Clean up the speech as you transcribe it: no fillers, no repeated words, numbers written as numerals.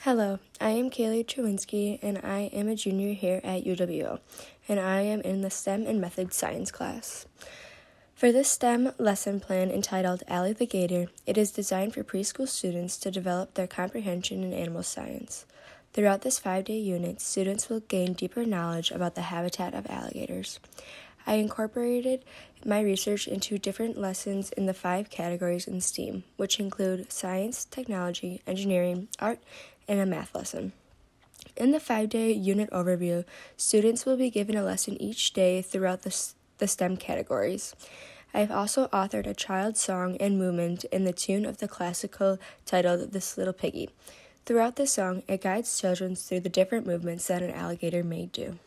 Hello, I am Kaylee Chewinski, and I am a junior here at UWO, and I am in the STEM and Method Science class. For this STEM lesson plan entitled Allie the Gator, it is designed for preschool students to develop their comprehension in animal science. Throughout this 5-day unit, students will gain deeper knowledge about the habitat of alligators. I incorporated my research into different lessons in the 5 categories in STEAM, which include science, technology, engineering, art, and a math lesson. In the 5-day unit overview, students will be given a lesson each day throughout the STEM categories. I have also authored a child's song and movement in the tune of the classical titled This Little Piggy. Throughout the song, it guides children through the different movements that an alligator may do.